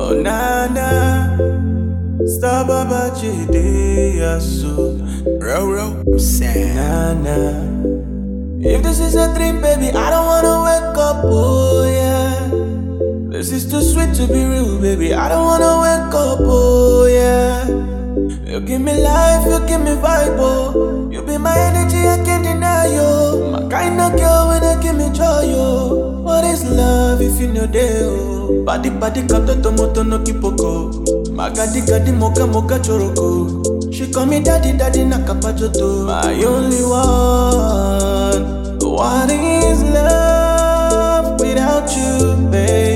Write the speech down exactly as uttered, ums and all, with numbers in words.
Oh nana, stop about your so real, real sad. Nana, if this is a dream, baby, I don't wanna wake up. Oh yeah, this is too sweet to be real, baby. I don't wanna wake up. Oh yeah, you give me life, you give me vibe. Oh, you be my energy, I can't deny you. My kind of girl when you give me joy. Oh, what is love if you know they? Oh, body body kato tomoto no kipoko. Magadi gadi moka moka choroko. She call me daddy daddy nakapajoto. My only one. What is love without you, babe?